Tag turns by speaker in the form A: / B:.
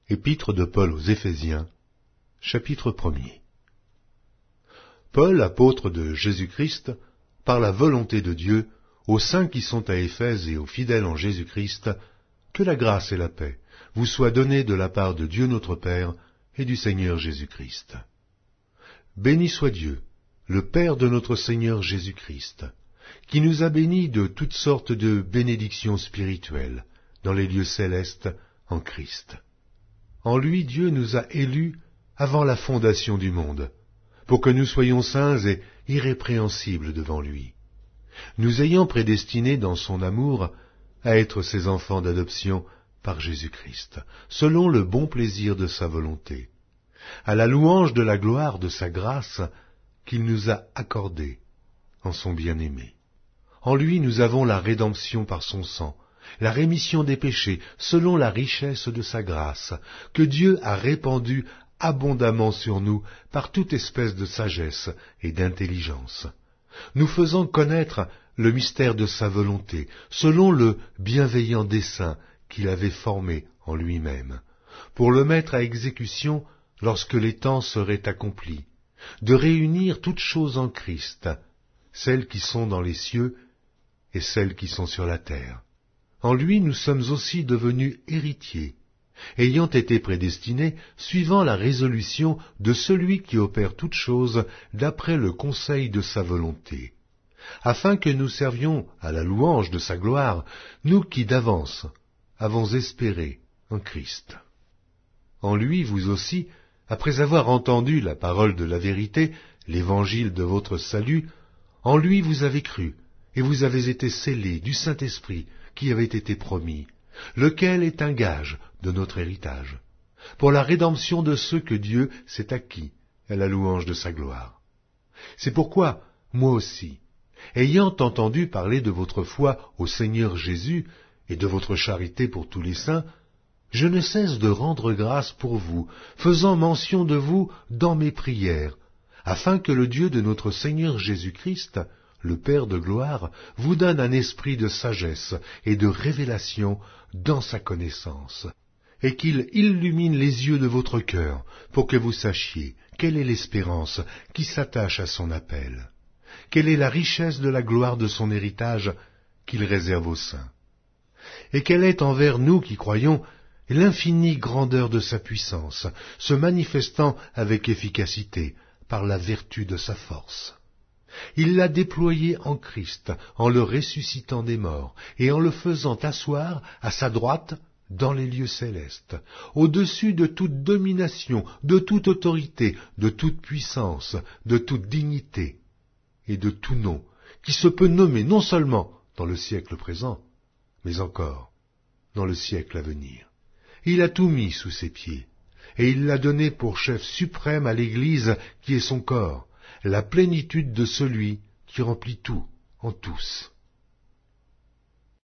A: Épître de Paul aux Éphésiens, chapitre 1er. Paul, apôtre de Jésus-Christ, par la volonté de Dieu, aux saints qui sont à Éphèse et aux fidèles en Jésus-Christ, que la grâce et la paix vous soient données de la part de Dieu notre Père et du Seigneur Jésus-Christ. Béni soit Dieu, le Père de notre Seigneur Jésus-Christ, qui nous a bénis de toutes sortes de bénédictions spirituelles dans les lieux célestes en Christ. En lui, Dieu nous a élus avant la fondation du monde, pour que nous soyons saints et irrépréhensibles devant lui, nous ayant prédestinés dans son amour à être ses enfants d'adoption par Jésus-Christ, selon le bon plaisir de sa volonté, à la louange de la gloire de sa grâce qu'il nous a accordée en son bien-aimé. En lui nous avons la rédemption par son sang, la rémission des péchés selon la richesse de sa grâce, que Dieu a répandue abondamment sur nous par toute espèce de sagesse et d'intelligence, nous faisant connaître le mystère de sa volonté, selon le bienveillant dessein qu'il avait formé en lui-même, pour le mettre à exécution lorsque les temps seraient accomplis, de réunir toutes choses en Christ, celles qui sont dans les cieux et celles qui sont sur la terre. En lui nous sommes aussi devenus héritiers, ayant été prédestinés suivant la résolution de celui qui opère toutes choses d'après le conseil de sa volonté, afin que nous servions à la louange de sa gloire, nous qui d'avance avons espéré en Christ. En lui, vous aussi, après avoir entendu la parole de la vérité, l'évangile de votre salut, en lui vous avez cru, et vous avez été scellés du Saint-Esprit qui avait été promis, lequel est un gage de notre héritage, pour la rédemption de ceux que Dieu s'est acquis à la louange de sa gloire. C'est pourquoi, moi aussi, ayant entendu parler de votre foi au Seigneur Jésus et de votre charité pour tous les saints, je ne cesse de rendre grâce pour vous, faisant mention de vous dans mes prières, afin que le Dieu de notre Seigneur Jésus-Christ, le Père de gloire, vous donne un esprit de sagesse et de révélation dans sa connaissance, et qu'il illumine les yeux de votre cœur, pour que vous sachiez quelle est l'espérance qui s'attache à son appel, quelle est la richesse de la gloire de son héritage qu'il réserve aux saints, et quelle est envers nous qui croyons l'infinie grandeur de sa puissance, se manifestant avec efficacité par la vertu de sa force. Il l'a déployé en Christ, en le ressuscitant des morts, et en le faisant asseoir à sa droite dans les lieux célestes, au-dessus de toute domination, de toute autorité, de toute puissance, de toute dignité, et de tout nom, qui se peut nommer non seulement dans le siècle présent, mais encore dans le siècle à venir. Il a tout mis sous ses pieds, et il l'a donné pour chef suprême à l'Église qui est son corps, la plénitude de celui qui remplit tout en tous.